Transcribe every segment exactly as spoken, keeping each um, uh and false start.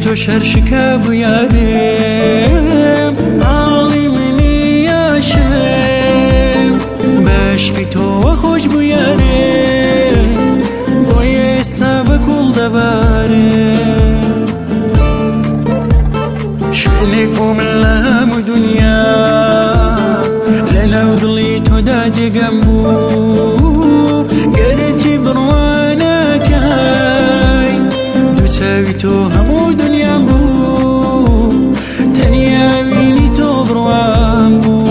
تو شرشکه بیارم عالی منی یاشم باشکی تو خوش بیارم بایستا بکل دبارم شغلك وملام دنيا لو ضلي توداج جنبو قرتي بروانا كاي دو تساوي تو همو دنيا بو تنيا ويني تو بروان بو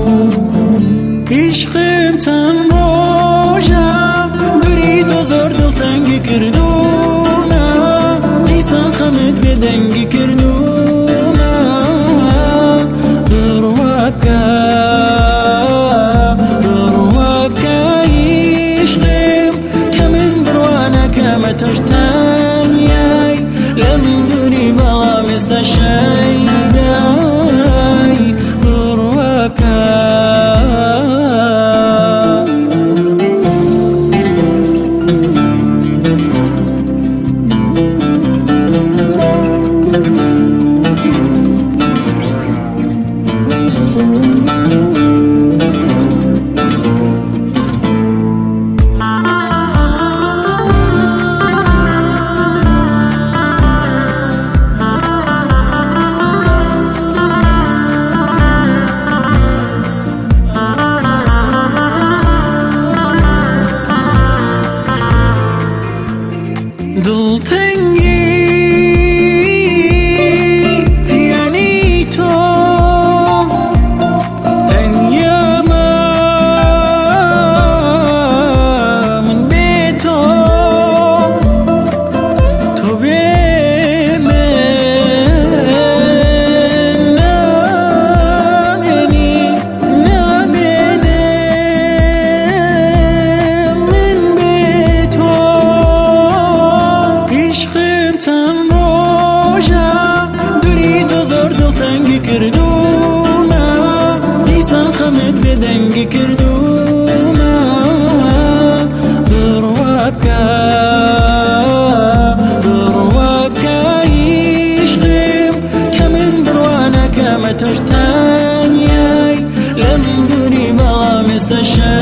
عشق انتان روجا بريتو زور دل تنگي كردونا ليسان خمد بدنگي كردونا بروابكا تشتاني لم دوني بلا مستشايداي برواكا دل تنگی یعنی تو تنیا من بی تو تو بی من نامینی نامینم من بی تو تن روجا بريتو زور دل تنگي كردونا ليسان خمد بدنگي كردونا بروابكا بروابكا يشغم كمن بروانا كما تشتاني لم دوني بلا مستشان